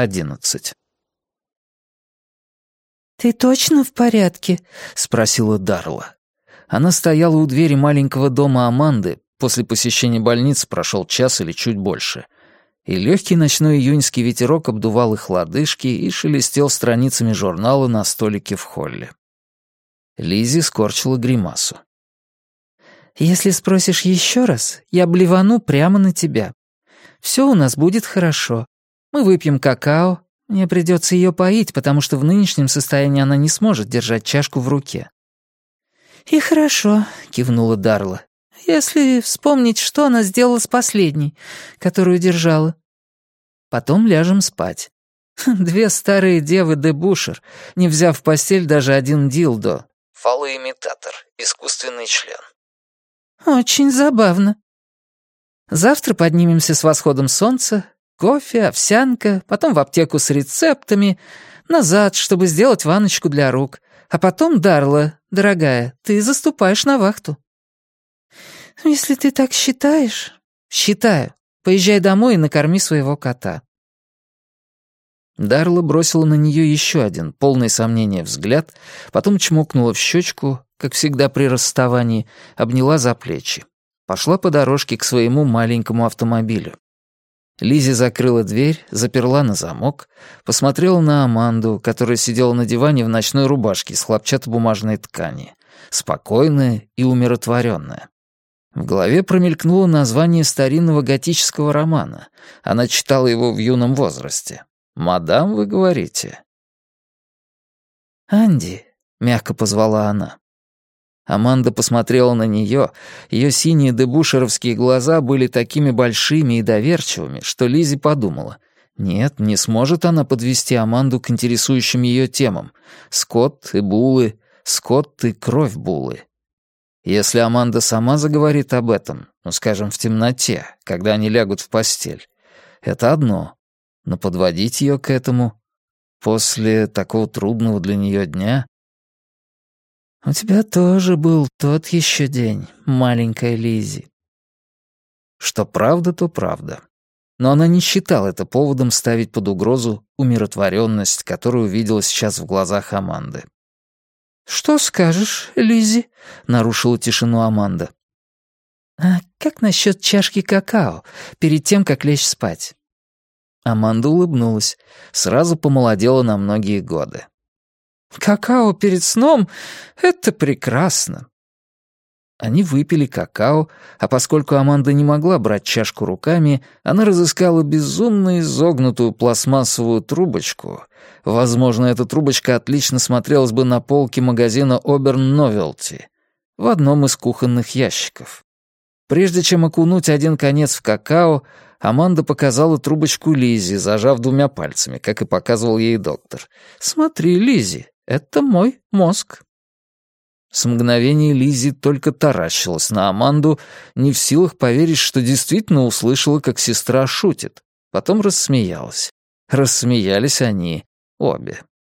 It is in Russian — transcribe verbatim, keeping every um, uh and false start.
одиннадцать. «Ты точно в порядке?» — спросила Дарла. Она стояла у двери маленького дома Аманды, после посещения больницы прошел час или чуть больше, и легкий ночной июньский ветерок обдувал их лодыжки и шелестел страницами журнала на столике в холле. Лиззи скорчила гримасу. «Если спросишь еще раз, я блевану прямо на тебя. Все у нас будет хорошо. Мы выпьем какао. Мне придется ее поить, потому что в нынешнем состоянии она не сможет держать чашку в руке». «И хорошо», — кивнула Дарла. «Если вспомнить, что она сделала с последней, которую держала. Потом ляжем спать. Две старые девы де Бушер, не взяв в постель даже один дилдо». Фалоимитатор, искусственный член. «Очень забавно. Завтра поднимемся с восходом солнца, кофе, овсянка, потом в аптеку с рецептами, назад, чтобы сделать ванночку для рук. А потом, Дарла, дорогая, ты заступаешь на вахту». «Если ты так считаешь...» «Считаю. Поезжай домой и накорми своего кота». Дарла бросила на нее еще один, полный сомнения взгляд, потом чмокнула в щечку, как всегда при расставании, обняла за плечи. Пошла по дорожке к своему маленькому автомобилю. Лиззи закрыла дверь, заперла на замок, посмотрела на Аманду, которая сидела на диване в ночной рубашке из хлопчатобумажной ткани, спокойная и умиротворенная. В голове промелькнуло название старинного готического романа. Она читала его в юном возрасте. «Мадам, вы говорите?» «Анди», — мягко позвала она. Аманда посмотрела на нее, ее синие дебушеровские глаза были такими большими и доверчивыми, что Лиззи подумала, нет, не сможет она подвести Аманду к интересующим ее темам. Скотт и булы, Скотт и кровь булы. Если Аманда сама заговорит об этом, ну, скажем, в темноте, когда они лягут в постель, это одно, но подводить ее к этому после такого трудного для нее дня... «У тебя тоже был тот еще день, маленькая Лиззи». Что правда, то правда. Но она не считала это поводом ставить под угрозу умиротворенность, которую увидела сейчас в глазах Аманды. «Что скажешь, Лиззи?» — нарушила тишину Аманда. «А как насчет чашки какао перед тем, как лечь спать?» Аманда улыбнулась, сразу помолодела на многие годы. «Какао перед сном — это прекрасно». Они выпили какао, а поскольку Аманда не могла брать чашку руками, она разыскала безумно изогнутую пластмассовую трубочку. Возможно, эта трубочка отлично смотрелась бы на полке магазина Оберн Новелти в одном из кухонных ящиков. Прежде чем окунуть один конец в какао, Аманда показала трубочку Лиззи, зажав двумя пальцами, как и показывал ей доктор. «Смотри, Лиззи, это мой мозг». С мгновения Лиззи только таращилась на Аманду, не в силах поверить, что действительно услышала, как сестра шутит. Потом рассмеялась. Рассмеялись они обе.